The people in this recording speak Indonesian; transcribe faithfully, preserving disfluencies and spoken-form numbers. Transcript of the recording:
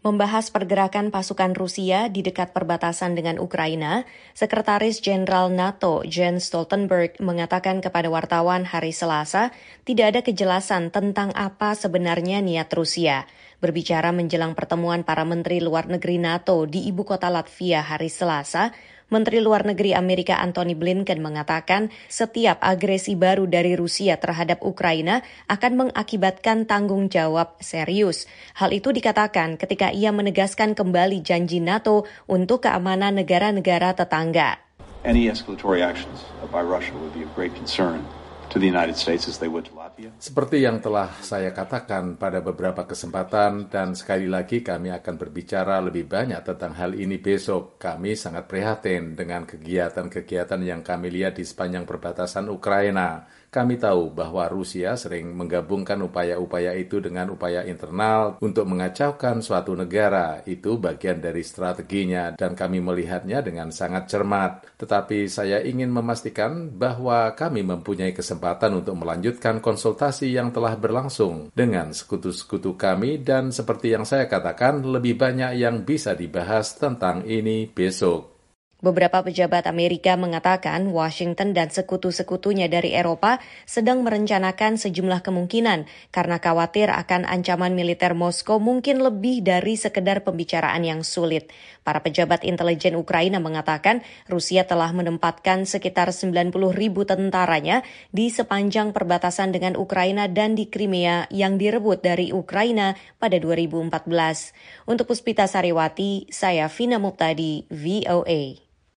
Membahas pergerakan pasukan Rusia di dekat perbatasan dengan Ukraina, Sekretaris Jenderal NATO Jens Stoltenberg mengatakan kepada wartawan hari Selasa tidak ada kejelasan tentang apa sebenarnya niat Rusia. Berbicara menjelang pertemuan para menteri luar negeri NATO di ibu kota Latvia hari Selasa, Menteri Luar Negeri Amerika Antony Blinken mengatakan setiap agresi baru dari Rusia terhadap Ukraina akan mengakibatkan tanggung jawab serius. Hal itu dikatakan ketika ia menegaskan kembali janji NATO untuk keamanan negara-negara tetangga. Any escalatory actions by Russia would be of great concern to the United States as they would to Latvia. Seperti yang telah saya katakan pada beberapa kesempatan dan sekali lagi kami akan berbicara lebih banyak tentang hal ini besok. Kami sangat prihatin dengan kegiatan-kegiatan yang kami lihat di sepanjang perbatasan Ukraina. Kami tahu bahwa Rusia sering menggabungkan upaya-upaya itu dengan upaya internal untuk mengacaukan suatu negara. Itu bagian dari strateginya dan kami melihatnya dengan sangat cermat. Tetapi saya ingin memastikan bahwa kami mempunyai kesempatan untuk melanjutkan konsultasi yang telah berlangsung dengan sekutu-sekutu kami dan seperti yang saya katakan, lebih banyak yang bisa dibahas tentang ini besok. Beberapa pejabat Amerika mengatakan Washington dan sekutu-sekutunya dari Eropa sedang merencanakan sejumlah kemungkinan karena khawatir akan ancaman militer Moskow mungkin lebih dari sekedar pembicaraan yang sulit. Para pejabat intelijen Ukraina mengatakan Rusia telah menempatkan sekitar sembilan puluh ribu tentaranya di sepanjang perbatasan dengan Ukraina dan di Crimea yang direbut dari Ukraina pada dua ribu empat belas. Untuk Puspita Sariwati, saya Vina Muptadi, V O A.